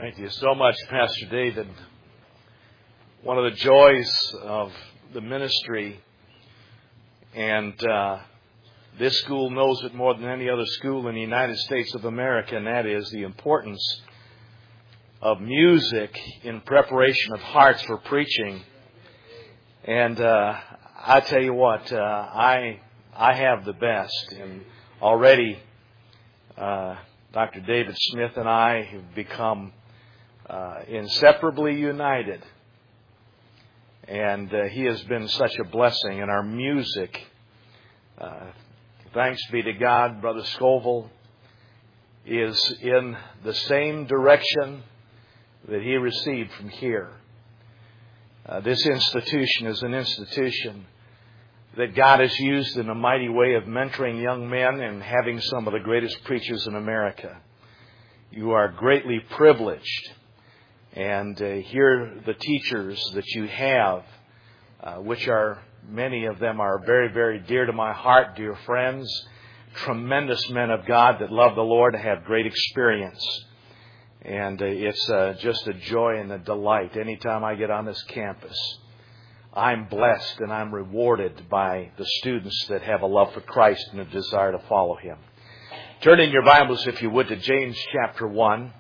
Thank you so much, Pastor David. One of the joys of the ministry, and this school knows it more than any other school in the United States of America, and that is the importance of music in preparation of hearts for preaching. And I tell you what, I have the best, and already Dr. David Smith and I have become inseparably united. And he has been such a blessing in our music. Thanks be to God, Brother Scoville is in the same direction that he received from here. This institution is an institution that God has used in a mighty way of mentoring young men and having some of the greatest preachers in America. You are greatly privileged. And here the teachers that you have, which are, many of them are very, very dear to my heart, dear friends, tremendous men of God that love the Lord and have great experience. And it's just a joy and a delight. Anytime I get on this campus, I'm blessed and I'm rewarded by the students that have a love for Christ and a desire to follow Him. Turn in your Bibles, if you would, to James chapter 1.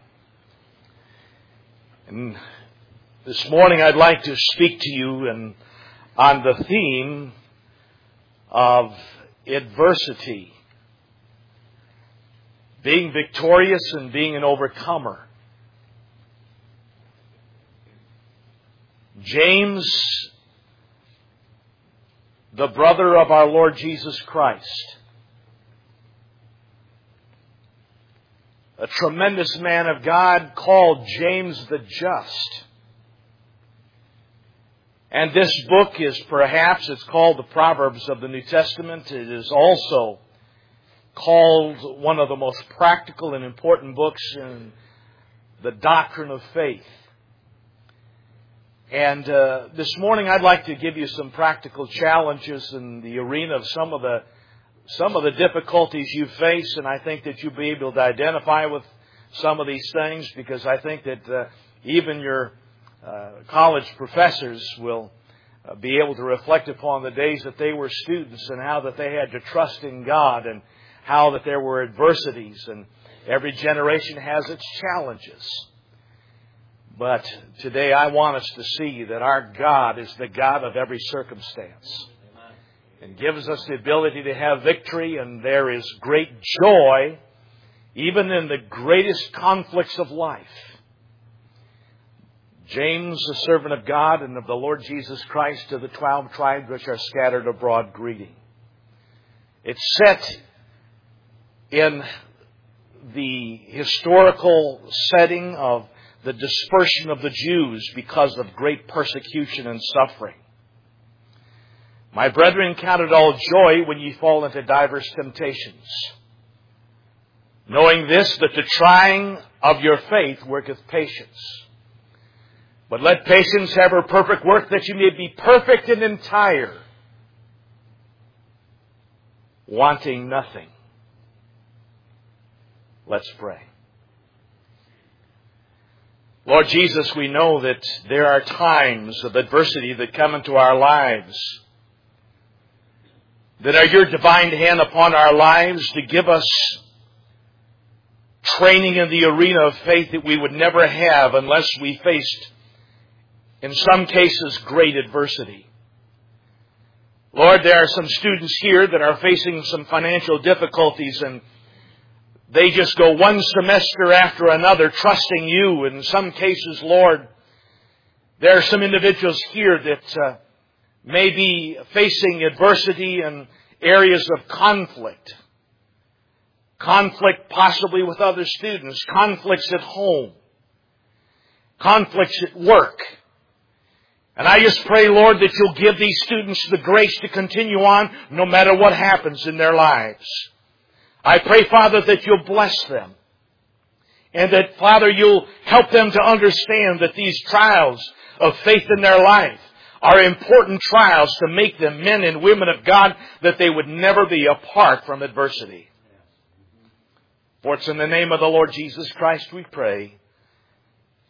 And this morning I'd like to speak to you on the theme of adversity, being victorious and being an overcomer. James, the brother of our Lord Jesus Christ, a tremendous man of God called James the Just. And this book is it's called the Proverbs of the New Testament. It is also called one of the most practical and important books in the doctrine of faith. And this morning I'd like to give you some practical challenges in the arena of some of the difficulties you face, and I think that you'll be able to identify with some of these things, because I think that even your college professors will be able to reflect upon the days that they were students and how that they had to trust in God and how that there were adversities, and every generation has its challenges. But today I want us to see that our God is the God of every circumstance and gives us the ability to have victory, and there is great joy even in the greatest conflicts of life. James, the servant of God and of the Lord Jesus Christ, to the 12 tribes which are scattered abroad, greeting. It's set in the historical setting of the dispersion of the Jews because of great persecution and suffering. My brethren, count it all joy when ye fall into divers temptations, knowing this, that the trying of your faith worketh patience. But let patience have her perfect work, that you may be perfect and entire, wanting nothing. Let's pray. Lord Jesus, we know that there are times of adversity that come into our lives that are your divine hand upon our lives to give us training in the arena of faith that we would never have unless we faced, in some cases, great adversity. Lord, there are some students here that are facing some financial difficulties, and they just go one semester after another trusting you. In some cases, Lord, there are some individuals here that may be facing adversity in areas of conflict. Conflict possibly with other students. Conflicts at home. Conflicts at work. And I just pray, Lord, that you'll give these students the grace to continue on no matter what happens in their lives. I pray, Father, that you'll bless them. And that, Father, you'll help them to understand that these trials of faith in their life are important trials to make them men and women of God, that they would never be apart from adversity. For it's in the name of the Lord Jesus Christ we pray.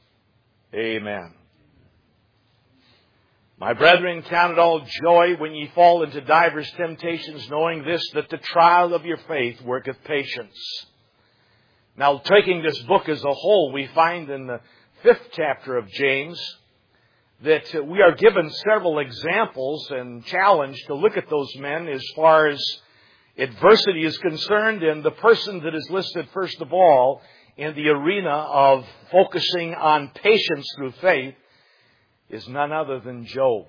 Amen. My brethren, count it all joy when ye fall into divers temptations, knowing this, that the trial of your faith worketh patience. Now, taking this book as a whole, we find in the 5th chapter of James that we are given several examples and challenged to look at those men as far as adversity is concerned. And the person that is listed first of all in the arena of focusing on patience through faith is none other than Job.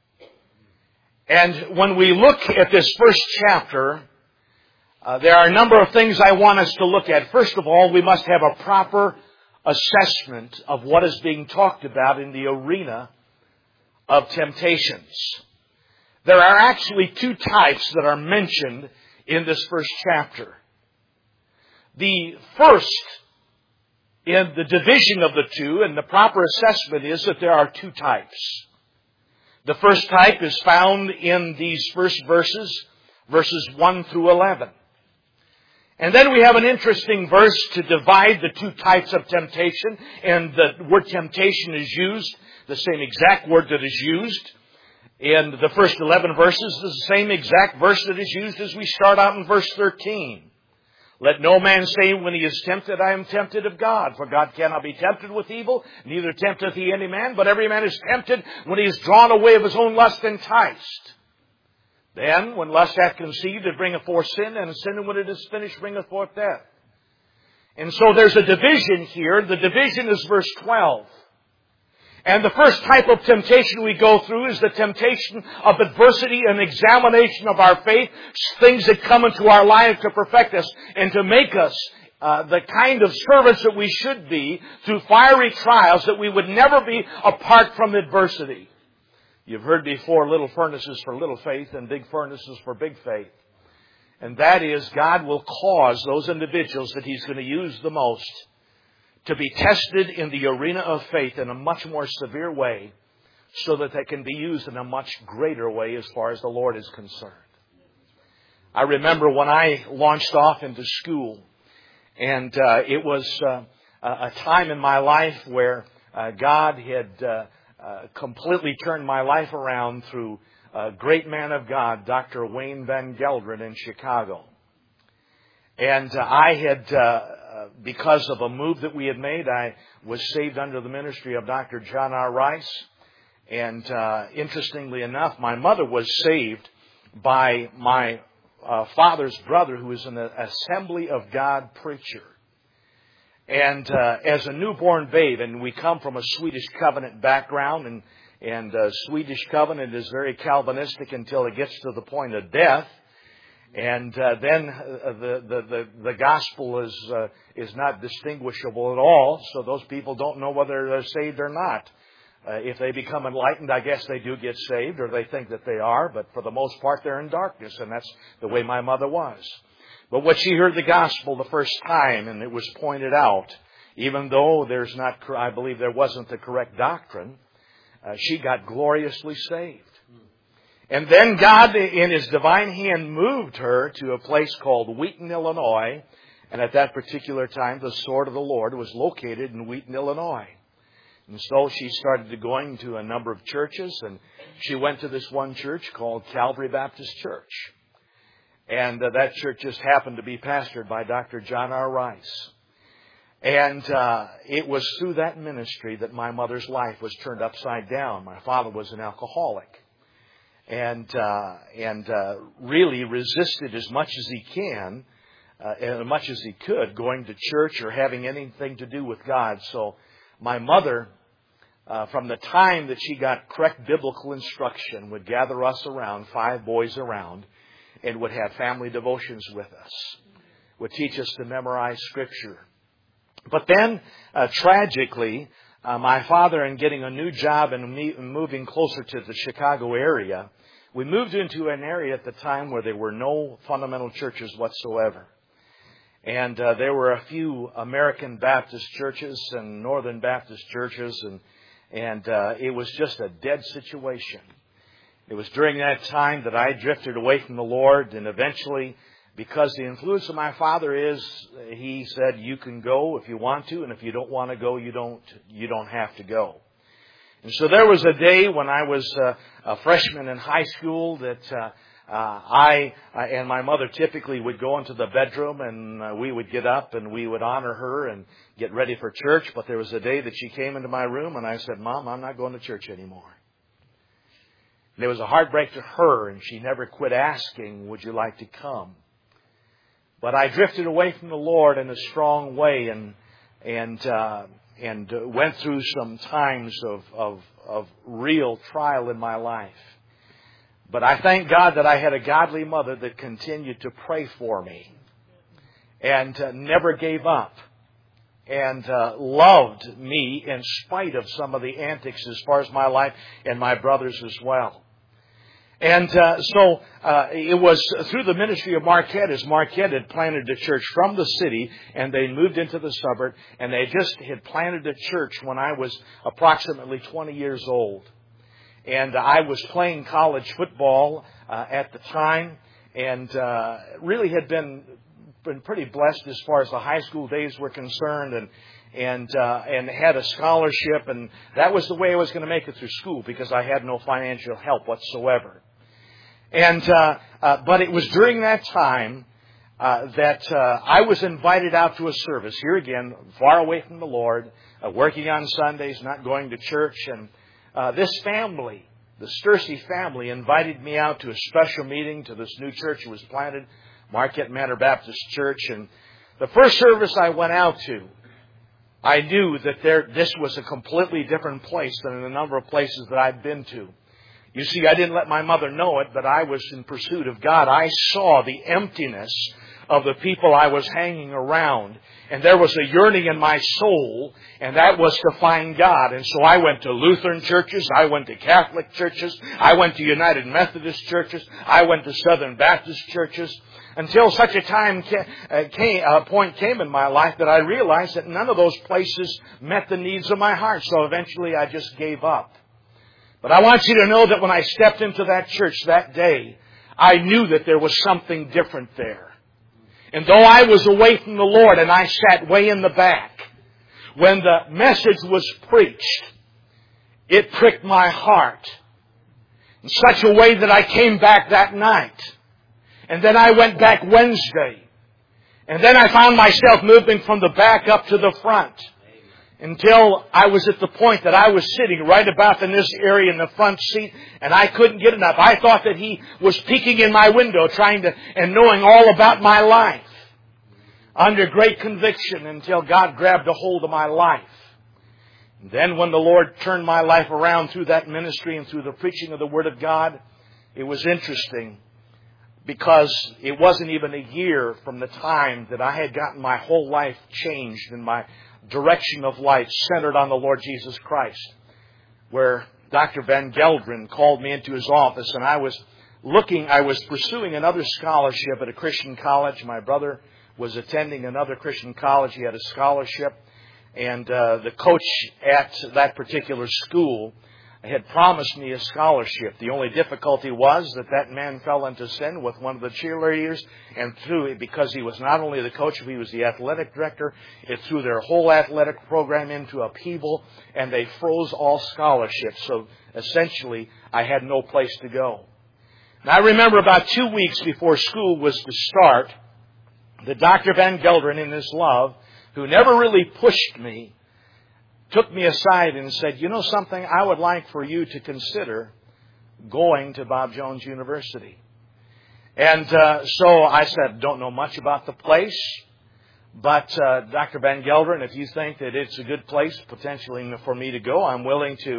And when we look at this first chapter, there are a number of things I want us to look at. First of all, we must have a proper assessment of what is being talked about in the arena of temptations. There are actually two types that are mentioned in this first chapter. The first, in the division of the two, and the proper assessment is that there are two types. The first type is found in these first verses 1 through 11. And then we have an interesting verse to divide the two types of temptation, and the word temptation is used, the same exact word that is used in the first 11 verses is the same exact verse that is used as we start out in verse 13. Let no man say when he is tempted, I am tempted of God. For God cannot be tempted with evil, neither tempteth he any man. But every man is tempted when he is drawn away of his own lust enticed. Then, when lust hath conceived, it bringeth forth sin, and sin, when it is finished, bringeth forth death. And so there's a division here. The division is verse 12. And the first type of temptation we go through is the temptation of adversity and examination of our faith, things that come into our life to perfect us and to make us the kind of servants that we should be through fiery trials, that we would never be apart from adversity. You've heard before, little furnaces for little faith and big furnaces for big faith. And that is, God will cause those individuals that He's going to use the most to be tested in the arena of faith in a much more severe way, so that they can be used in a much greater way as far as the Lord is concerned. I remember when I launched off into school, and it was a time in my life where God had completely turned my life around through a great man of God, Dr. Wayne Van Gelderen in Chicago. And I had, because of a move that we had made, I was saved under the ministry of Dr. John R. Rice. And interestingly enough, my mother was saved by my father's brother, who was an Assembly of God preacher. And as a newborn babe, and we come from a Swedish Covenant background, and Swedish Covenant is very Calvinistic until it gets to the point of death. And then the gospel is not distinguishable at all, so those people don't know whether they're saved or not. If they become enlightened, I guess they do get saved, or they think that they are, but for the most part they're in darkness, and that's the way my mother was. But when she heard the gospel the first time, and it was pointed out, even though I believe there wasn't the correct doctrine, she got gloriously saved. And then God, in His divine hand, moved her to a place called Wheaton, Illinois. And at that particular time, the sword of the Lord was located in Wheaton, Illinois. And so she started going to a number of churches, and she went to this one church called Calvary Baptist Church. And that church just happened to be pastored by Dr. John R. Rice. And it was through that ministry that my mother's life was turned upside down. My father was an alcoholic. And really resisted as much as he can, and as much as he could, going to church or having anything to do with God. So my mother, from the time that she got correct biblical instruction, would gather us around, 5 boys around, and would have family devotions with us, would teach us to memorize Scripture. But then, tragically, my father, in getting a new job and moving closer to the Chicago area, we moved into an area at the time where there were no fundamental churches whatsoever. And there were a few American Baptist churches and Northern Baptist churches, and it was just a dead situation. It was during that time that I drifted away from the Lord, and eventually because the influence of my father is, he said, you can go if you want to, and if you don't want to go, you don't have to go. And so there was a day when I was a freshman in high school that I and my mother typically would go into the bedroom, and we would get up and we would honor her and get ready for church. But there was a day that she came into my room and I said, Mom, I'm not going to church anymore. And it was a heartbreak to her, and she never quit asking, would you like to come? But I drifted away from the Lord in a strong way and went through some times of real trial in my life. But I thank God that I had a godly mother that continued to pray for me and never gave up and loved me in spite of some of the antics as far as my life and my brothers as well. And so it was through the ministry of Marquette, as Marquette had planted a church from the city, and they moved into the suburb, and they just had planted a church when I was approximately 20 years old. And I was playing college football at the time, and really had been pretty blessed as far as the high school days were concerned, and had a scholarship, and that was the way I was going to make it through school because I had no financial help whatsoever. And but it was during that time that I was invited out to a service, here again, far away from the Lord, working on Sundays, not going to church. And this family, the Stursey family, invited me out to a special meeting to this new church that was planted, Marquette Manor Baptist Church. And the first service I went out to, I knew that this was a completely different place than a number of places that I'd been to. You see, I didn't let my mother know it, but I was in pursuit of God. I saw the emptiness of the people I was hanging around. And there was a yearning in my soul, and that was to find God. And so I went to Lutheran churches, I went to Catholic churches, I went to United Methodist churches, I went to Southern Baptist churches, until such a point came in my life that I realized that none of those places met the needs of my heart. So eventually I just gave up. But I want you to know that when I stepped into that church that day, I knew that there was something different there. And though I was away from the Lord and I sat way in the back, when the message was preached, it pricked my heart in such a way that I came back that night. And then I went back Wednesday. And then I found myself moving from the back up to the front, until I was at the point that I was sitting right about in this area in the front seat, and I couldn't get enough. I thought that He was peeking in my window, and knowing all about my life, under great conviction, until God grabbed a hold of my life. And then when the Lord turned my life around through that ministry and through the preaching of the Word of God, it was interesting, because it wasn't even a year from the time that I had gotten my whole life changed and my direction of life centered on the Lord Jesus Christ, where Dr. Van Gelderen called me into his office, and I was pursuing another scholarship at a Christian college. My brother was attending another Christian college. He had a scholarship, and the coach at that particular school had promised me a scholarship. The only difficulty was that man fell into sin with one of the cheerleaders, and because he was not only the coach, but he was the athletic director, it threw their whole athletic program into upheaval, and they froze all scholarships. So essentially, I had no place to go. And I remember about 2 weeks before school was to start, that Dr. Van Gelderen, in his love, who never really pushed me, took me aside and said, you know something, I would like for you to consider going to Bob Jones University. And so I said, don't know much about the place, but Dr. Van Gelderen, if you think that it's a good place potentially for me to go, I'm willing to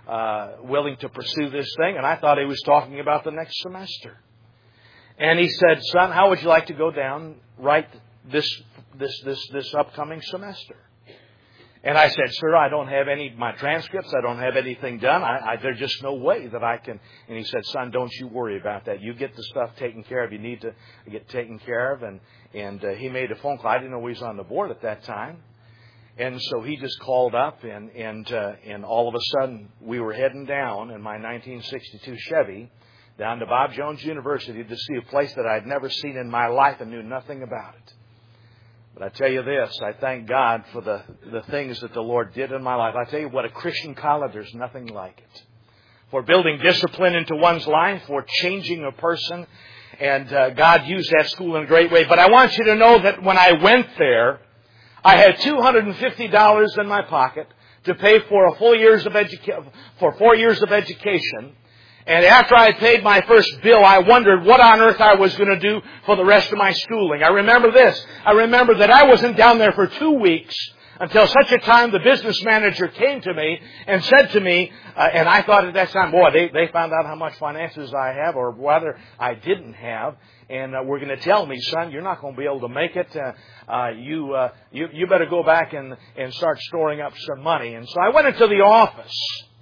pursue this thing. And I thought he was talking about the next semester. And he said, son, how would you like to go down right this upcoming semester? And I said, sir, I don't have my transcripts. I don't have anything done. There's just no way that I can. And he said, son, don't you worry about that. You get the stuff taken care of. You need to get taken care of. And he made a phone call. I didn't know he was on the board at that time. And so he just called up, and all of a sudden we were heading down in my 1962 Chevy down to Bob Jones University to see a place that I'd never seen in my life and knew nothing about it. But I tell you this, I thank God for the things that the Lord did in my life. I tell you what, a Christian college, there's nothing like it. For building discipline into one's life, for changing a person. And God used that school in a great way. But I want you to know that when I went there, I had $250 in my pocket to pay for 4 years of education. And after I paid my first bill, I wondered what on earth I was going to do for the rest of my schooling. I remember this. I remember that I wasn't down there for 2 weeks until such a time the business manager came to me and said to me, and I thought at that time, boy, they found out how much finances I have or whether I didn't have. And were going to tell me, son, you're not going to be able to make it. You better go back and start storing up some money. And so I went into the office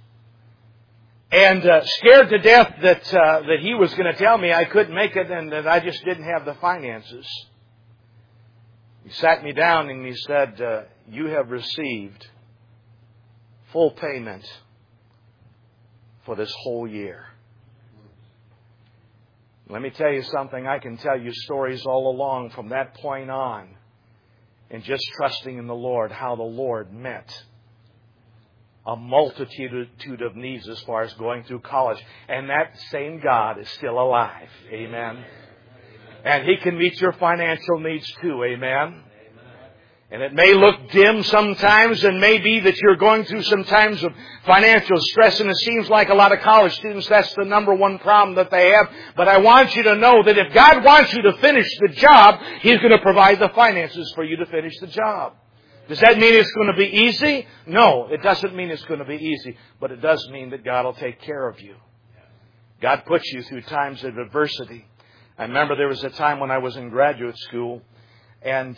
and scared to death that he was going to tell me I couldn't make it and that I just didn't have the finances. He sat me down and he said, you have received full payment for this whole year. Let me tell you something. I can tell you stories all along from that point on, and just trusting in the Lord, how the Lord met a multitude of needs as far as going through college. And that same God is still alive. Amen. And He can meet your financial needs too. Amen. And it may look dim sometimes, and may be that you're going through some times of financial stress, and it seems like a lot of college students, that's the number one problem that they have. But I want you to know that if God wants you to finish the job, He's going to provide the finances for you to finish the job. Does that mean it's going to be easy? No, it doesn't mean it's going to be easy, but it does mean that God will take care of you. God puts you through times of adversity. I remember there was a time when I was in graduate school, and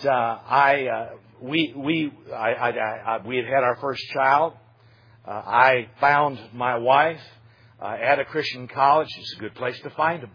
we had had our first child. I found my wife at a Christian college. It's a good place to find them.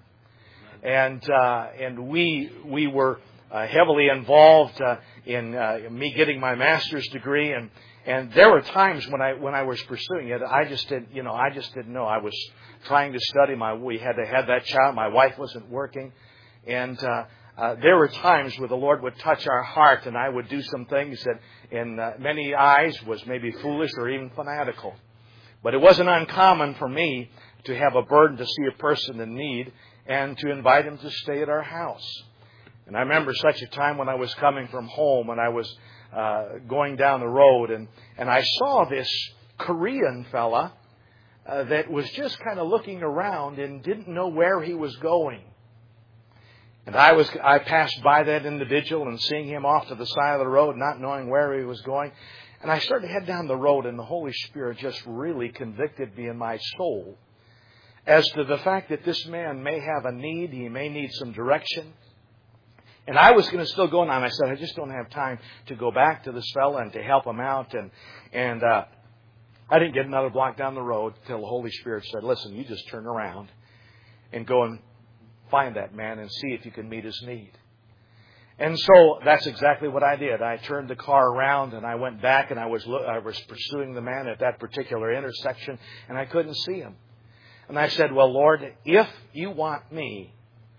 And we were heavily involved in me getting my master's degree, and there were times when I was pursuing it, I just didn't know. I was trying to study. We had to have that child. My wife wasn't working, and there were times where the Lord would touch our heart, and I would do some things that in many eyes was maybe foolish or even fanatical. But it wasn't uncommon for me to have a burden to see a person in need and to invite him to stay at our house. And I remember such a time when I was coming from home and I was going down the road, and I saw this Korean fella that was just kind of looking around and didn't know where he was going. And I passed by that individual and seeing him off to the side of the road, not knowing where he was going. And I started to head down the road, and the Holy Spirit just really convicted me in my soul as to the fact that this man may have a need. He may need some direction. And I was going to still go on. I said, I just don't have time to go back to this fella and to help him out. And I didn't get another block down the road until the Holy Spirit said, listen, you just turn around and go and find that man and see if you can meet his need. And so that's exactly what I did. I turned the car around and I went back, and I was pursuing the man at that particular intersection, and I couldn't see him. And I said, well, Lord, if you want me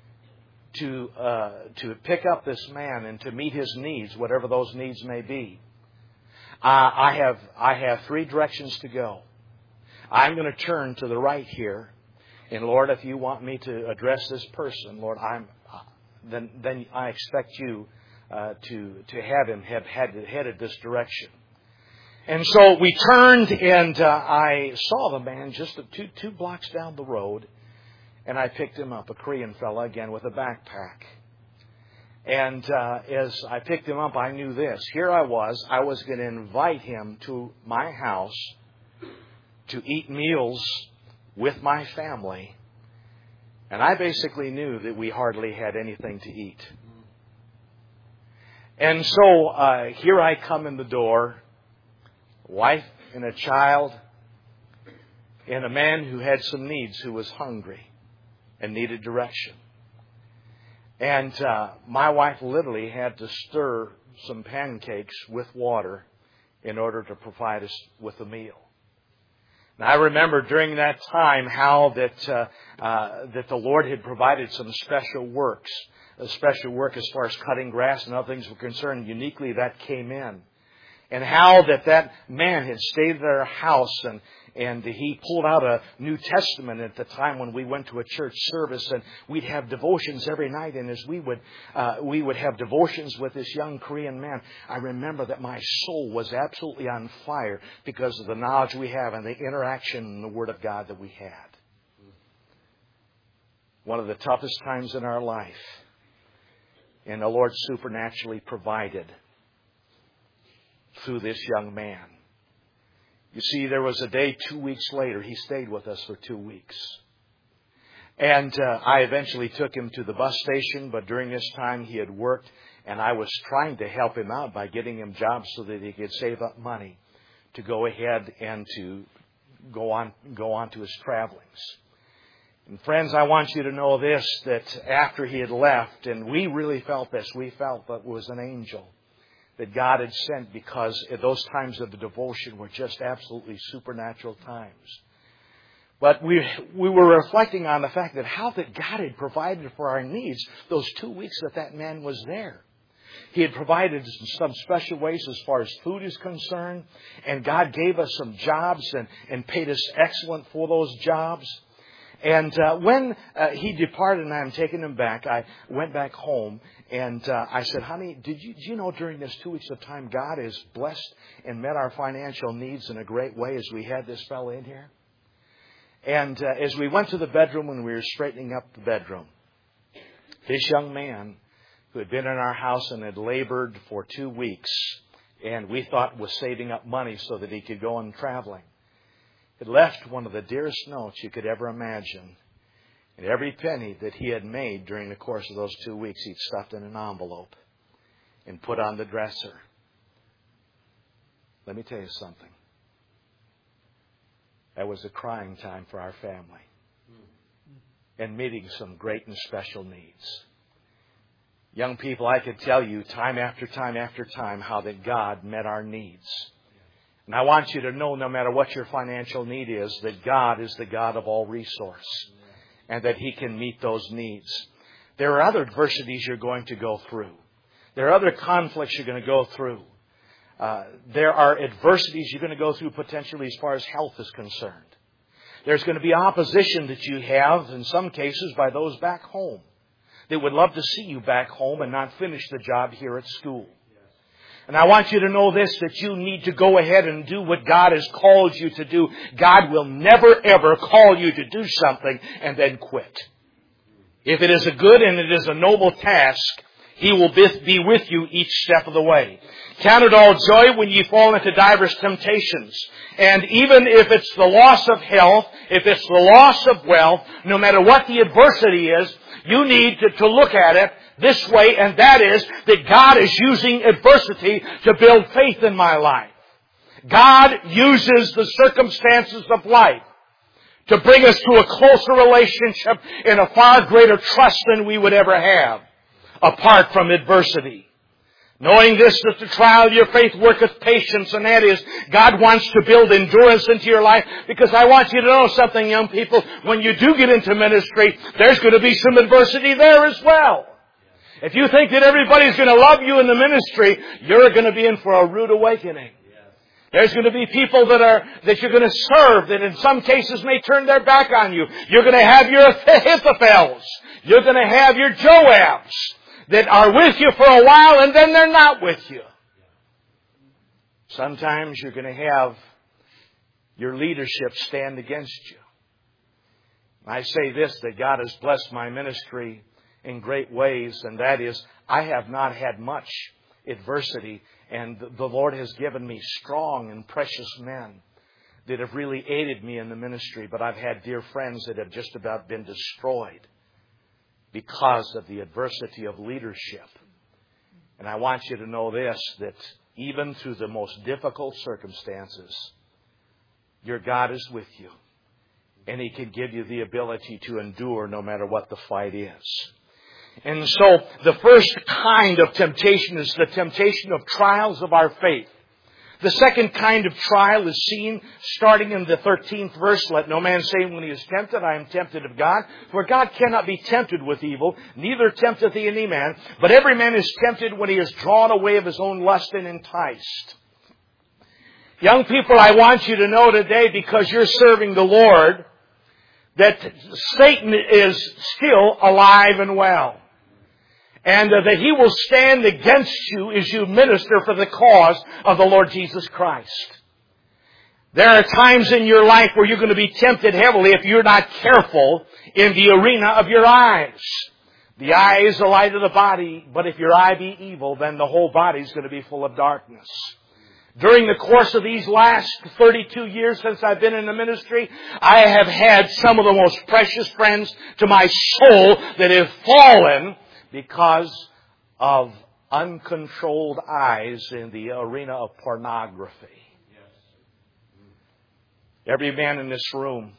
to pick up this man and to meet his needs, whatever those needs may be, I have 3 directions to go. I'm going to turn to the right here. And Lord, if you want me to address this person, Lord, then I expect you to have him headed this direction. And so we turned, and I saw the man just 2 blocks down the road, and I picked him up, a Korean fella again with a backpack. And as I picked him up, I knew this. Here I was going to invite him to my house to eat meals with my family, and I basically knew that we hardly had anything to eat. And so here I come in the door, wife and a child, and a man who had some needs, who was hungry and needed direction. And my wife literally had to stir some pancakes with water in order to provide us with a meal. And I remember during that time how that the Lord had provided some special work as far as cutting grass and other things were concerned. Uniquely, that came in. And how that man had stayed at our house and he pulled out a New Testament at the time when we went to a church service, and we'd have devotions every night. And as we would have devotions with this young Korean man, I remember that my soul was absolutely on fire because of the knowledge we have and the interaction in the Word of God that we had. One of the toughest times in our life, and the Lord supernaturally provided through this young man. You see, there was a day 2 weeks later, he stayed with us for 2 weeks. And I eventually took him to the bus station, but during this time he had worked, and I was trying to help him out by getting him jobs so that he could save up money to go ahead and to go on to his travelings. And friends, I want you to know this, that after he had left, and we really felt this, we felt that it was an angel that God had sent, because those times of the devotion were just absolutely supernatural times. But we were reflecting on the fact that how that God had provided for our needs those 2 weeks that man was there. He had provided some special ways as far as food is concerned, and God gave us some jobs and paid us excellent for those jobs. And when he departed and I'm taking him back, I went back home and I said, honey, did you know during this 2 weeks of time God has blessed and met our financial needs in a great way as we had this fellow in here? And as we went to the bedroom and we were straightening up the bedroom, this young man who had been in our house and had labored for 2 weeks and we thought was saving up money so that he could go on traveling, had left one of the dearest notes you could ever imagine. And every penny that he had made during the course of those 2 weeks, he'd stuffed in an envelope and put on the dresser. Let me tell you something. That was a crying time for our family. And meeting some great and special needs. Young people, I could tell you time after time after time how that God met our needs. And I want you to know, no matter what your financial need is, that God is the God of all resource. And that He can meet those needs. There are other adversities you're going to go through. There are other conflicts you're going to go through. There are adversities you're going to go through potentially as far as health is concerned. There's going to be opposition that you have, in some cases, by those back home. They would love to see you back home and not finish the job here at school. And I want you to know this, that you need to go ahead and do what God has called you to do. God will never, ever call you to do something and then quit. If it is a good and it is a noble task, He will be with you each step of the way. Count it all joy when ye fall into divers temptations. And even if it's the loss of health, if it's the loss of wealth, no matter what the adversity is, you need to look at it this way, and that is that God is using adversity to build faith in my life. God uses the circumstances of life to bring us to a closer relationship and a far greater trust than we would ever have apart from adversity. Knowing this, that the trial of your faith worketh patience, and that is, God wants to build endurance into your life, because I want you to know something, young people. When you do get into ministry, there's going to be some adversity there as well. If you think that everybody's going to love you in the ministry, you're going to be in for a rude awakening. There's going to be people that you're going to serve that in some cases may turn their back on you. You're going to have your Ahithophels. You're going to have your Joabs that are with you for a while and then they're not with you. Sometimes you're going to have your leadership stand against you. I say this, that God has blessed my ministry in great ways, and that is, I have not had much adversity, and the Lord has given me strong and precious men that have really aided me in the ministry, but I've had dear friends that have just about been destroyed because of the adversity of leadership. And I want you to know this, that even through the most difficult circumstances, your God is with you. And He can give you the ability to endure no matter what the fight is. And so the first kind of temptation is the temptation of trials of our faith. The second kind of trial is seen starting in the 13th verse. Let no man say when he is tempted, I am tempted of God. For God cannot be tempted with evil, neither tempteth he any man. But every man is tempted when he is drawn away of his own lust and enticed. Young people, I want you to know today, because you're serving the Lord, that Satan is still alive and well. And that he will stand against you as you minister for the cause of the Lord Jesus Christ. There are times in your life where you're going to be tempted heavily if you're not careful in the arena of your eyes. The eye is the light of the body, but if your eye be evil, then the whole body is going to be full of darkness. During the course of these last 32 years since I've been in the ministry, I have had some of the most precious friends to my soul that have fallen because of uncontrolled eyes in the arena of pornography. Every man in this room,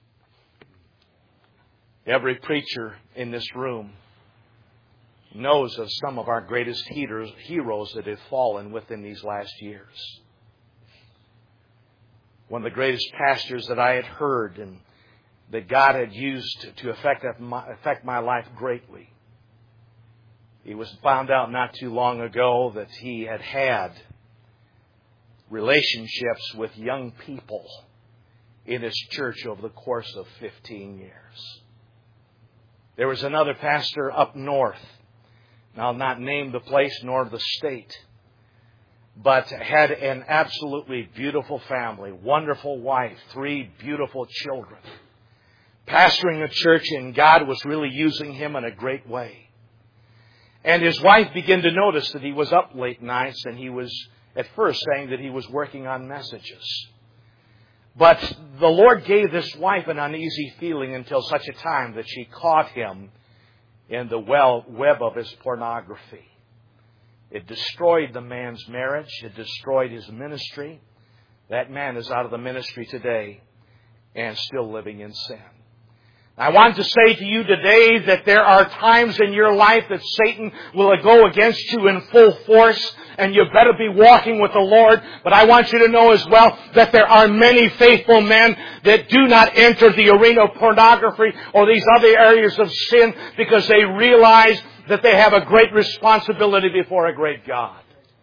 every preacher in this room knows of some of our greatest heroes that have fallen within these last years. One of the greatest pastors that I had heard and that God had used to affect my life greatly. He was found out not too long ago that he had had relationships with young people in his church over the course of 15 years. There was another pastor up north. And I'll not name the place nor the state, but had an absolutely beautiful family, wonderful wife, 3 beautiful children, pastoring a church, and God was really using him in a great way. And his wife began to notice that he was up late nights, and he was at first saying that he was working on messages. But the Lord gave this wife an uneasy feeling until such a time that she caught him in the web of his pornography. It destroyed the man's marriage. It destroyed his ministry. That man is out of the ministry today and still living in sin. I want to say to you today that there are times in your life that Satan will go against you in full force, and you better be walking with the Lord. But I want you to know as well that there are many faithful men that do not enter the arena of pornography or these other areas of sin because they realize that they have a great responsibility before a great God.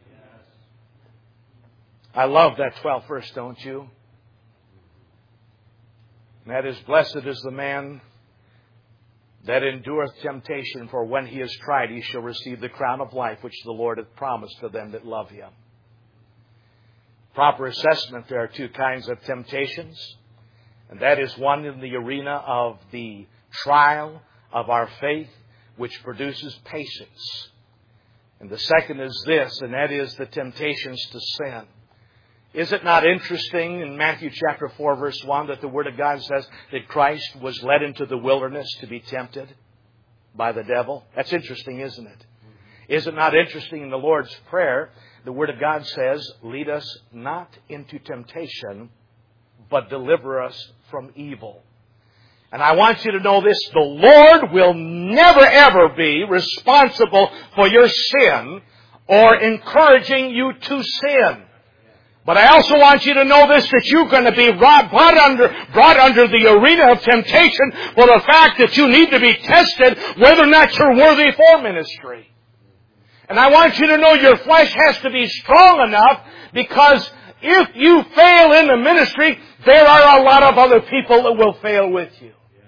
I love that 12th verse, don't you? And that is, blessed is the man that endureth temptation, for when he is tried, he shall receive the crown of life which the Lord hath promised to them that love him. Proper assessment, there are 2 kinds of temptations. And that is one in the arena of the trial of our faith, which produces patience. And the second is this, and that is the temptations to sin. Is it not interesting in Matthew chapter 4, verse 1, that the Word of God says that Christ was led into the wilderness to be tempted by the devil? That's interesting, isn't it? Is it not interesting in the Lord's Prayer, the Word of God says, lead us not into temptation, but deliver us from evil. And I want you to know this, the Lord will never ever be responsible for your sin or encouraging you to sin. But I also want you to know this, that you're going to be brought under the arena of temptation for the fact that you need to be tested whether or not you're worthy for ministry. And I want you to know your flesh has to be strong enough, because if you fail in the ministry, there are a lot of other people that will fail with you.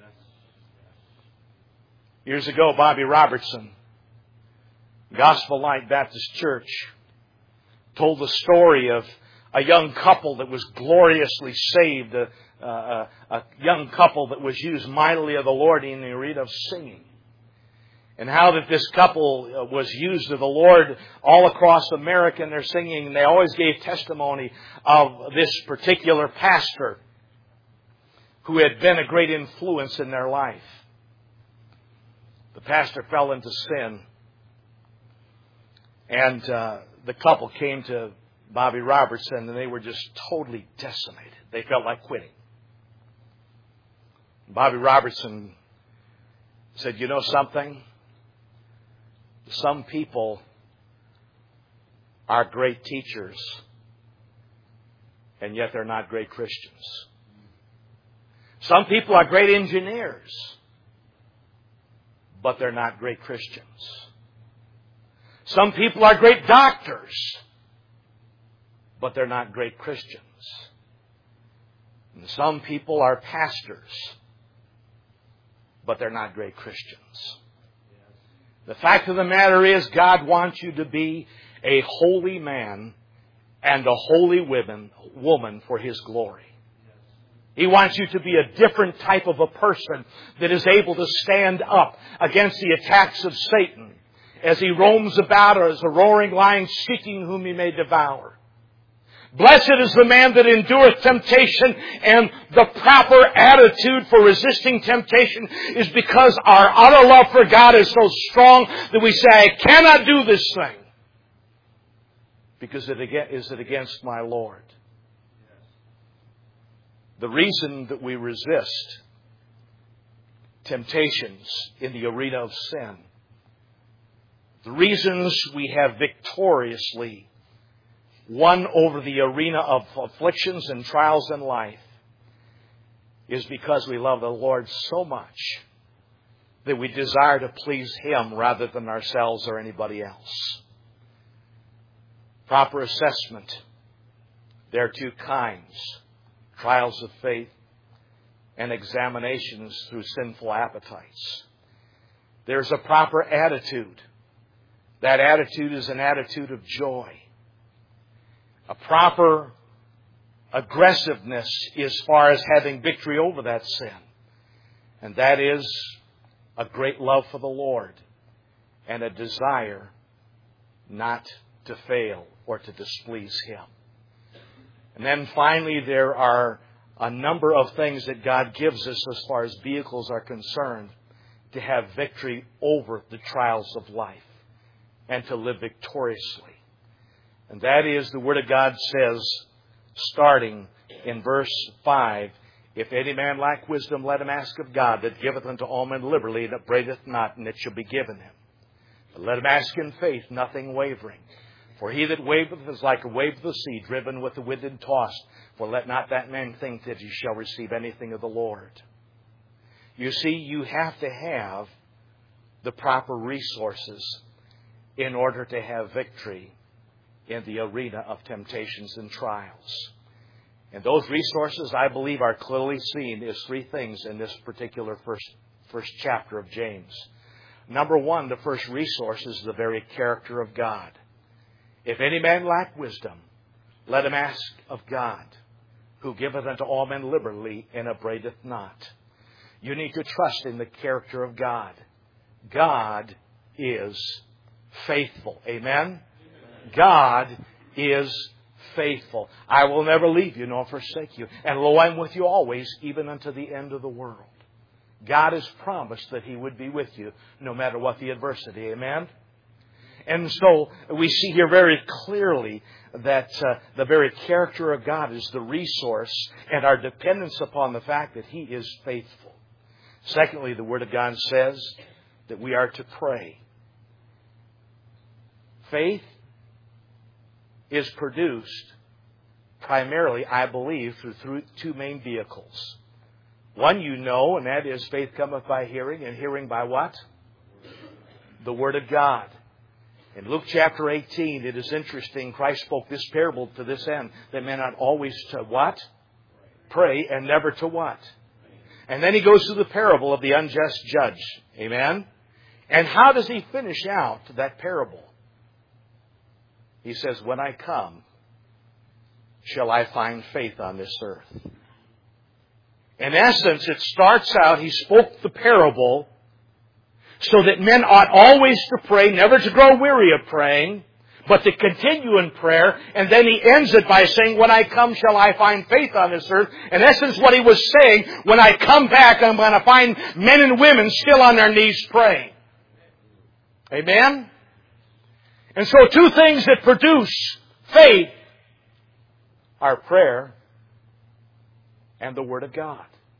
Years ago, Bobby Robertson, Gospel Light Baptist Church, told the story of a young couple that was gloriously saved, a young couple that was used mightily of the Lord in the arena of singing. And how that this couple was used of the Lord all across America in their singing. And they always gave testimony of this particular pastor who had been a great influence in their life. The pastor fell into sin. And the couple came to Bobby Robertson, and they were just totally decimated. They felt like quitting. Bobby Robertson said, you know something? Some people are great teachers, and yet they're not great Christians. Some people are great engineers, but they're not great Christians. Some people are great doctors, but they're not great Christians. And some people are pastors, but they're not great Christians. The fact of the matter is, God wants you to be a holy man and a holy woman for His glory. He wants you to be a different type of a person that is able to stand up against the attacks of Satan as he roams about as a roaring lion seeking whom he may devour. Blessed is the man that endureth temptation, and the proper attitude for resisting temptation is because our utter love for God is so strong that we say, I cannot do this thing because is it against my Lord. The reason that we resist temptations in the arena of sin, the reasons we have victoriously won over the arena of afflictions and trials in life, is because we love the Lord so much that we desire to please Him rather than ourselves or anybody else. Proper assessment. There are two kinds: trials of faith and examinations through sinful appetites. There's a proper attitude. That attitude is an attitude of joy. A proper aggressiveness as far as having victory over that sin. And that is a great love for the Lord and a desire not to fail or to displease Him. And then finally, there are a number of things that God gives us as far as vehicles are concerned to have victory over the trials of life and to live victoriously. And that is, the Word of God says, starting in verse 5, if any man lack wisdom, let him ask of God, that giveth unto all men liberally, and upbraideth not, and it shall be given him. But let him ask in faith, nothing wavering. For he that wavereth is like a wave of the sea, driven with the wind and tossed. For let not that man think that he shall receive anything of the Lord. You see, you have to have the proper resources in order to have victory in the arena of temptations and trials. And those resources, I believe, are clearly seen as three things in this particular first chapter of James. Number one, the first resource is the very character of God. If any man lack wisdom, let him ask of God, who giveth unto all men liberally and upbraideth not. You need to trust in the character of God. God is faithful. Amen? God is faithful. I will never leave you nor forsake you. And lo, I'm with you always, even unto the end of the world. God has promised that He would be with you no matter what the adversity. Amen? And so we see here very clearly that the very character of God is the resource and our dependence upon the fact that He is faithful. Secondly, the Word of God says that we are to pray. Faith is produced primarily, I believe, through two main vehicles. One you know, and that is faith cometh by hearing, and hearing by what? The Word of God. In Luke chapter 18, it is interesting, Christ spoke this parable to this end, that men ought always to what? Pray, and never to what? And then He goes through the parable of the unjust judge. Amen? And how does He finish out that parable? He says, when I come, shall I find faith on this earth? In essence, it starts out, He spoke the parable so that men ought always to pray, never to grow weary of praying, but to continue in prayer. And then He ends it by saying, when I come, shall I find faith on this earth? In essence, what He was saying, when I come back, I'm going to find men and women still on their knees praying. Amen? And so two things that produce faith are prayer and the Word of God.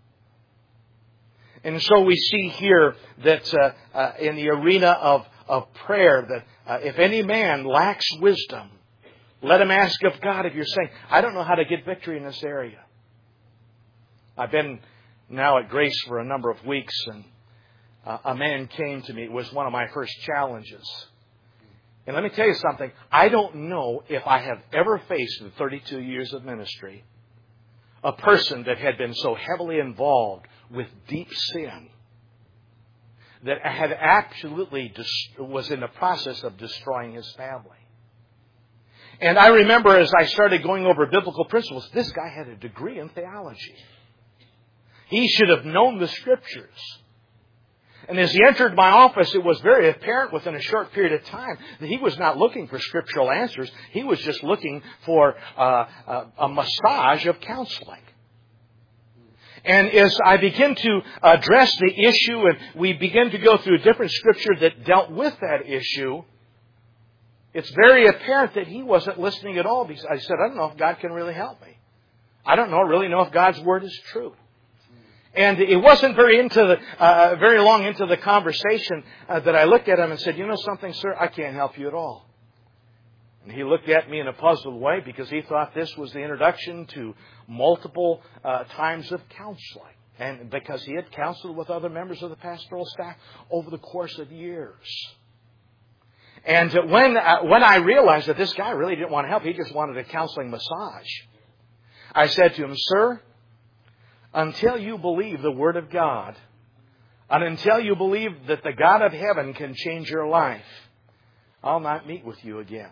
And so we see here that in the arena of prayer that if any man lacks wisdom, Let him ask of God if you're saying, I don't know how to get victory in this area. I've been now at Grace for a number of weeks, and a man came to me. It was one of my first challenges. And let me tell you something. I don't know if I have ever faced in 32 years of ministry a person that had been so heavily involved with deep sin that had absolutely was in the process of destroying his family. And I remember as I started going over biblical principles, this guy had a degree in theology. He should have known the Scriptures. And as he entered my office, it was very apparent within a short period of time that he was not looking for scriptural answers. He was just looking for a massage of counseling. And as I begin to address the issue and we begin to go through different scripture that dealt with that issue, it's very apparent that he wasn't listening at all. Because I said, I don't know if God can really help me. I don't really know if God's Word is true. And it wasn't very long into the conversation that I looked at him and said, you know something, sir, I can't help you at all. And he looked at me in a puzzled way because he thought this was the introduction to multiple times of counseling. And because he had counseled with other members of the pastoral staff over the course of years. And when I realized that this guy really didn't want to help, he just wanted a counseling massage, I said to him, sir, until you believe the Word of God, and until you believe that the God of heaven can change your life, I'll not meet with you again.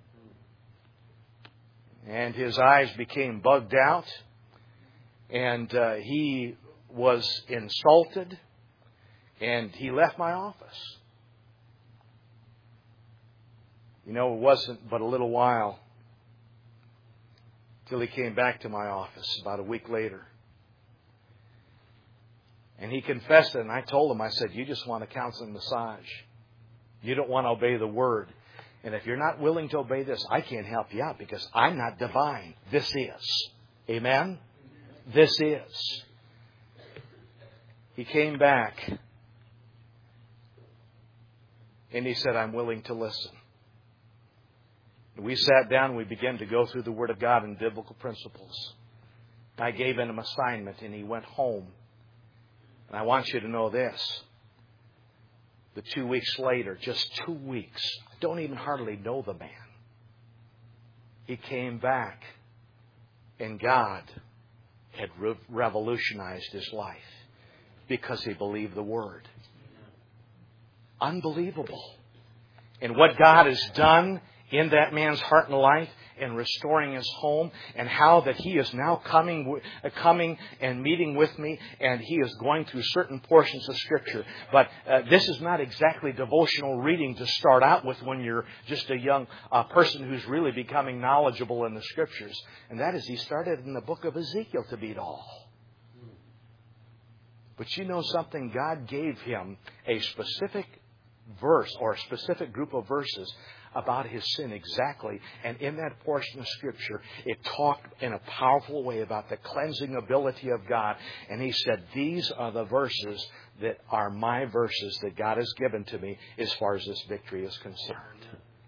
And his eyes became bugged out, and he was insulted, and he left my office. You know, it wasn't but a little while till he came back to my office about a week later. And he confessed it, and I told him, I said, you just want a counseling massage. You don't want to obey the Word. And if you're not willing to obey this, I can't help you out because I'm not divine. This is. Amen? This is. He came back, and he said, I'm willing to listen. We sat down and we began to go through the Word of God and biblical principles. I gave him an assignment, and he went home. And I want you to know this. The 2 weeks later, just 2 weeks, I don't even hardly know the man. He came back, and God had revolutionized his life because he believed the Word. Unbelievable. And what God has done in that man's heart and life and restoring his home, and how that he is now coming and meeting with me, and he is going through certain portions of Scripture. But this is not exactly devotional reading to start out with when you're just a young person who's really becoming knowledgeable in the Scriptures. And that is, he started in the book of Ezekiel to beat all. But you know something? God gave him a specific verse or a specific group of verses about his sin exactly. And in that portion of Scripture, it talked in a powerful way about the cleansing ability of God. And he said, these are the verses that are my verses that God has given to me as far as this victory is concerned.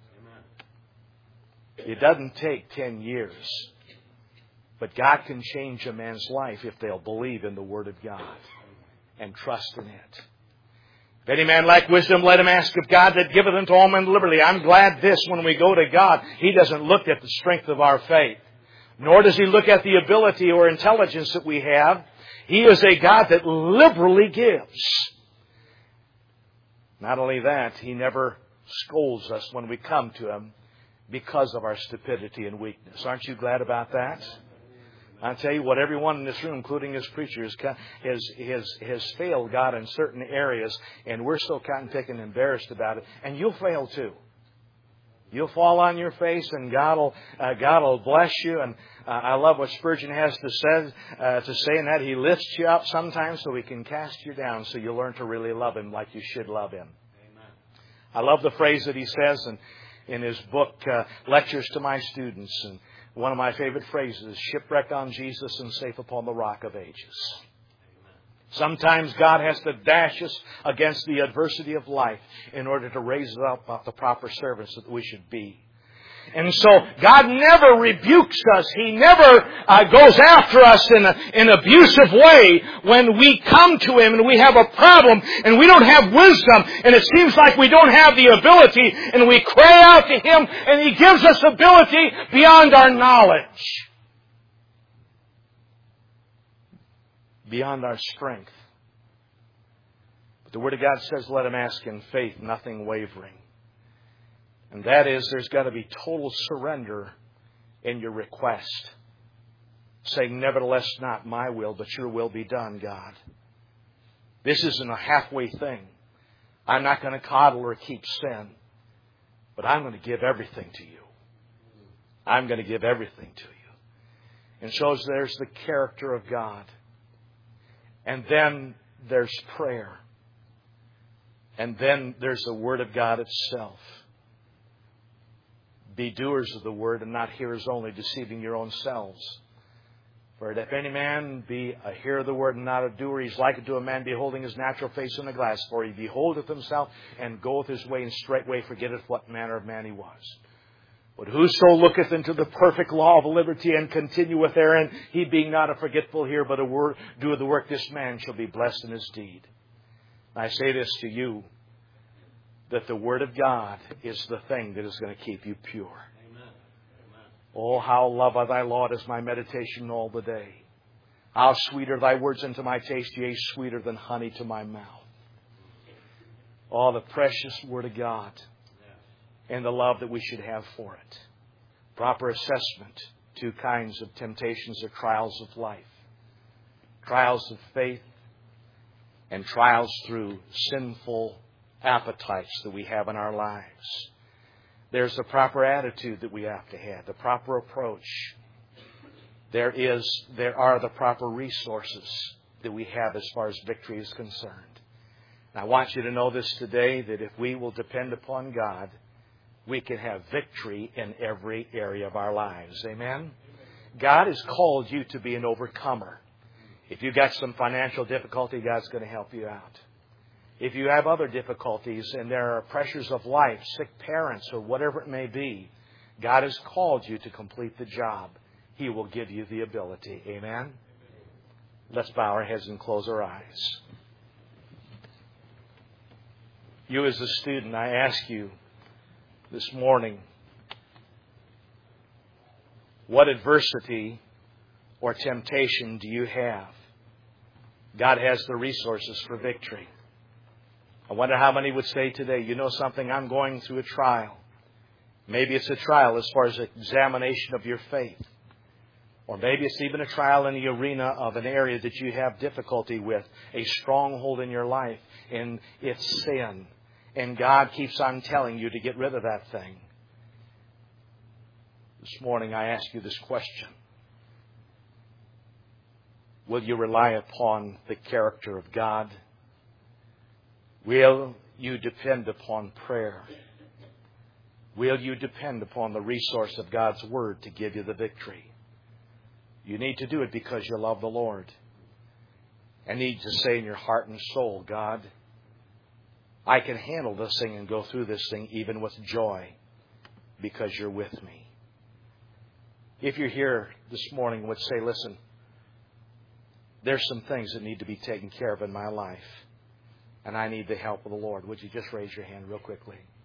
It doesn't take 10 years. But God can change a man's life if they'll believe in the Word of God and trust in it. If any man lack wisdom, let him ask of God that giveth unto all men liberally. I'm glad this, when we go to God, He doesn't look at the strength of our faith. Nor does He look at the ability or intelligence that we have. He is a God that liberally gives. Not only that, He never scolds us when we come to Him because of our stupidity and weakness. Aren't you glad about that? I'll tell you what, everyone in this room, including his preachers, has failed God in certain areas, and we're so cotton-picking and embarrassed about it. And you'll fail too. You'll fall on your face, and God will bless you. And I love what Spurgeon has to say in that He lifts you up sometimes so He can cast you down, so you learn to really love Him like you should love Him. Amen. I love the phrase that he says in his book, Lectures to My Students. And one of my favorite phrases is, shipwrecked on Jesus and safe upon the rock of ages. Sometimes God has to dash us against the adversity of life in order to raise us up the proper servants that we should be. And so God never rebukes us. He never goes after us in an abusive way when we come to Him and we have a problem and we don't have wisdom and it seems like we don't have the ability, and we cry out to Him and He gives us ability beyond our knowledge, beyond our strength. But the Word of God says, let him ask in faith, nothing wavering. And that is, there's got to be total surrender in your request. Saying, nevertheless, not my will, but your will be done, God. This isn't a halfway thing. I'm not going to coddle or keep sin, but I'm going to give everything to you. I'm going to give everything to you. And so there's the character of God. And then there's prayer. And then there's the Word of God itself. Be doers of the Word and not hearers only, deceiving your own selves. For if any man be a hearer of the Word and not a doer, he's like unto a man beholding his natural face in a glass. For he beholdeth himself and goeth his way, and straightway forgetteth what manner of man he was. But whoso looketh into the perfect law of liberty and continueth therein, he being not a forgetful hearer, but a doer of the work, this man shall be blessed in his deed. I say this to you, that the Word of God is the thing that is going to keep you pure. Amen. Oh, how love I thy law is my meditation all the day. How sweet are thy words unto my taste, yea, sweeter than honey to my mouth. Oh, the precious Word of God and the love that we should have for it. Proper assessment. Two kinds of temptations or trials of life. Trials of faith and trials through sinful appetites that we have in our lives. There's the proper attitude that we have to have, the proper approach. There are the proper resources that we have as far as victory is concerned. And I want you to know this today, that if we will depend upon God, we can have victory in every area of our lives. Amen? God has called you to be an overcomer. If you've got some financial difficulty, God's going to help you out. If you have other difficulties and there are pressures of life, sick parents or whatever it may be, God has called you to complete the job. He will give you the ability. Amen? Let's bow our heads and close our eyes. You as a student, I ask you this morning, what adversity or temptation do you have? God has the resources for victory. I wonder how many would say today, you know something, I'm going through a trial. Maybe it's a trial as far as examination of your faith. Or maybe it's even a trial in the arena of an area that you have difficulty with, a stronghold in your life, and it's sin. And God keeps on telling you to get rid of that thing. This morning I ask you this question. Will you rely upon the character of God? Will you depend upon prayer? Will you depend upon the resource of God's Word to give you the victory? You need to do it because you love the Lord. And need to say in your heart and soul, God, I can handle this thing and go through this thing even with joy because you're with me. If you're here this morning and would say, listen, there's some things that need to be taken care of in my life, and I need the help of the Lord. Would you just raise your hand real quickly?